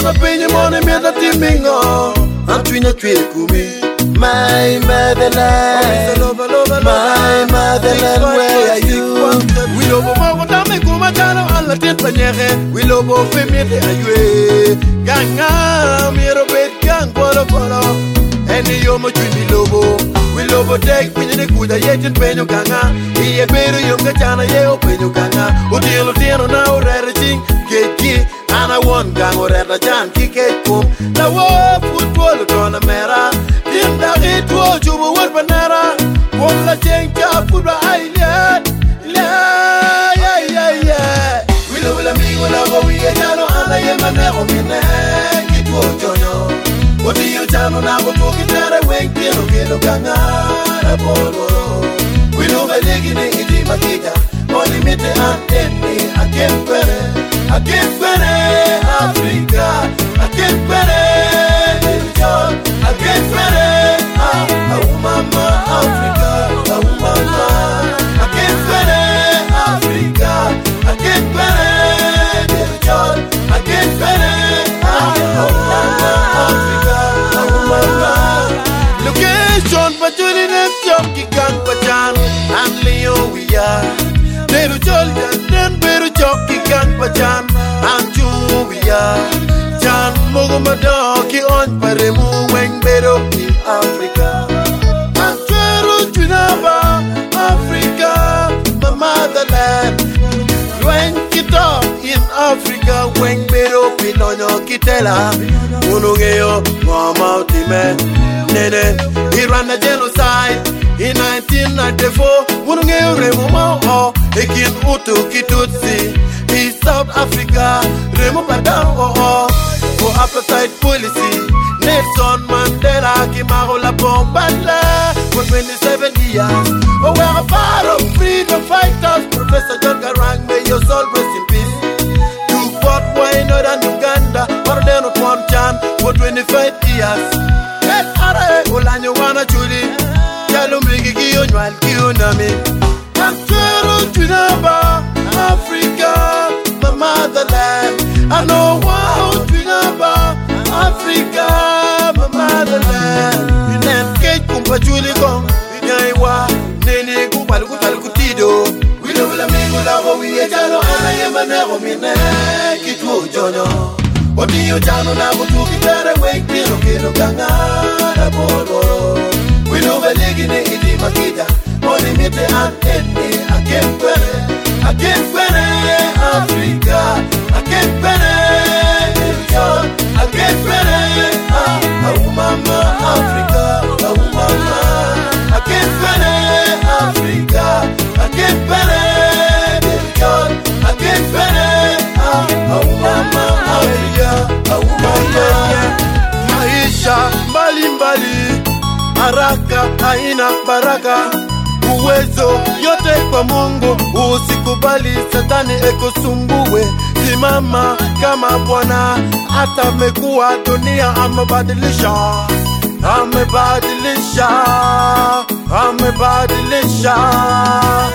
Mama penye mone mieta timingo Antwinya chwe kumi My motherland My motherland, where are you? We love Mago Dame Kumatano alla tenta nyere We love Femete aywe Ganga miro bet gang polo polo Eni yomo chwini lobo We love tek pinye ne kuda yetin penyo ganga Iye beru yunga chana yeo penyo ganga Utilo tieno na urere ching Keki Ana won gang urere chan kike kum Na wo football utona mera Dinda ito chubu wad panera Wala chenka pura ailet Wila wila mi wala go wiye jano Ana yema nego mine Kitwo jonyo Wadi yo jano na go toki tere Weng kilo kilo kangara poloro Wilo velegi ne iti makita Moni mite anteni Akempere Africa Akempere Niljon Akempere Mama Africa Mama Akempere Africa Akempere Niljon Akempere Mama Africa Mama Location Pachuli Nepchon Kikang Pachan And Leo we are Deru Jolja Den Beru Chok Kikang Pachan And Juvia Chan Mogomado Ki on Paremu Weng Beru in Africa And Cheru Chunaba Africa My motherland Weng Kito in Africa Weng Beru Pinonyo Kitela Unungeo Mama Time Nene Iran a genocide in 1994 Unungeo Remo Mao Ekin Utu Kitutsi East South Africa Remo Padao For apartheid policy Nelson Mandela Kimarola Bombala For 27 years Oh we're a part of freedom fighters Professor John Garang May your soul rest in peace You fought why not in Uganda But they not one chance For 25 years Let Ara Olanyo Wana Chuli Yalo Migi Giyo Nywal Giyo Nami Antero Tunaba Africa My motherland I know wow Tunaba Africa My motherland Inen Kate Kumpa Chuli Kong Inyaiwa Nene Kumpal Kutal Kutido Wilo Wila Mingo Lago Wiye Jano Ana Yema Nego Mine Kitu Jonyo Odiyo Jano Lago Tuki Tere Weng Kilo Kilo Kangara Bolo Wilo Velegi Ne Iti Makita Moni Mite Anteni Akempere Africa Akempere Niljon Akempere Mama Africa Mama Akempere Africa Akempere Niljon Akempere Mama Africa Mama Maisha mbali mbali Haraka haina baraka Uwezo yote kwa Mungu Usikubali satani ekusumbue Simama kama Bwana Hata mekuwa dunia amebadilisha Amebadilisha